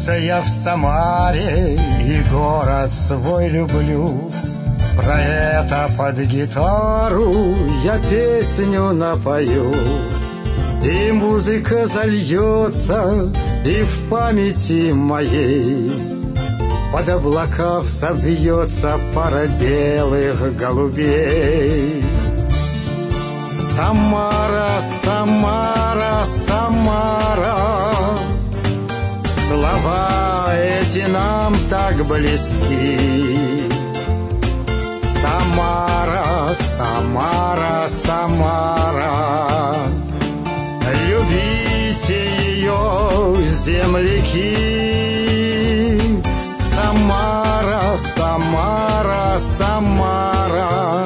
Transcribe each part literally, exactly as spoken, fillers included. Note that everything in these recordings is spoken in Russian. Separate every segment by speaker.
Speaker 1: Родился я в Самаре и город свой люблю. Про это под гитару я песню напою. И музыка зальется, и в памяти моей под облака собьется пара белых голубей. Самара, Самара, Самара, слова эти нам так близки. Самара, Самара, Самара, любите ее, земляки. Самара, Самара, Самара,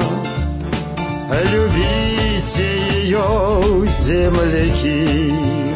Speaker 1: любите ее, земляки.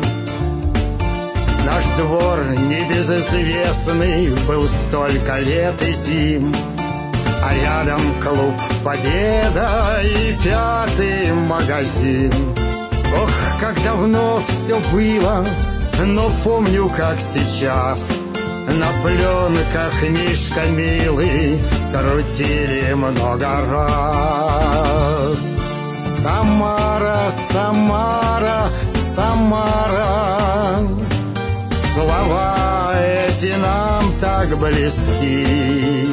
Speaker 1: Наш двор небезызвестный был столько лет и зим, а рядом клуб «Победа» и пятый магазин. Ох, как давно все было, но помню, как сейчас. На пленках Мишка милый крутили много раз. Самара, Самара, Самара, слова эти нам так близки.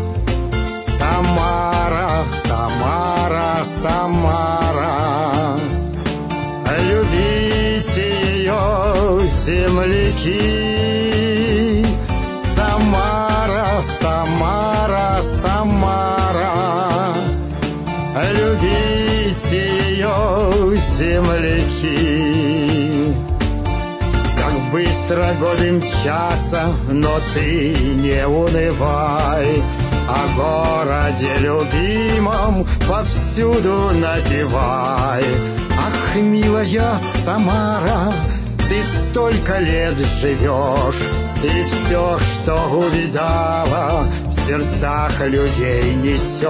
Speaker 1: Самара, Самара, Самара, любите ее, земляки. Самара, Самара, Самара, любите ее, земляки. Как быстро годы мчатся, но ты не унывай. О городе любимом повсюду напевай. Ах, милая Самара, ты столько лет живешь, и все, что увидала, в сердцах людей несешь.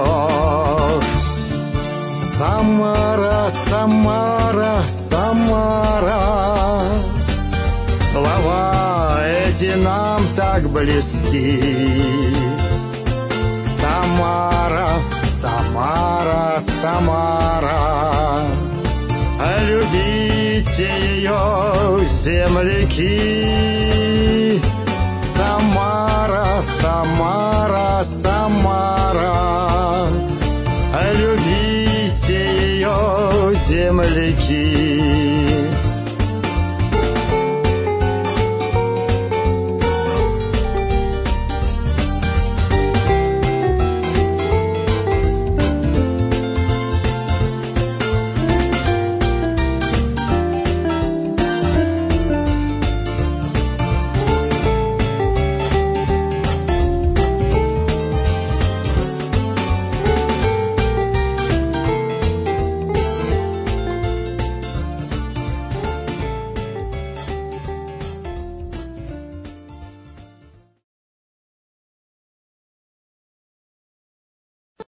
Speaker 1: Самара, Самара, Самара, слова эти нам так близки. Самара, Самара, Самара, любите ее, земляки.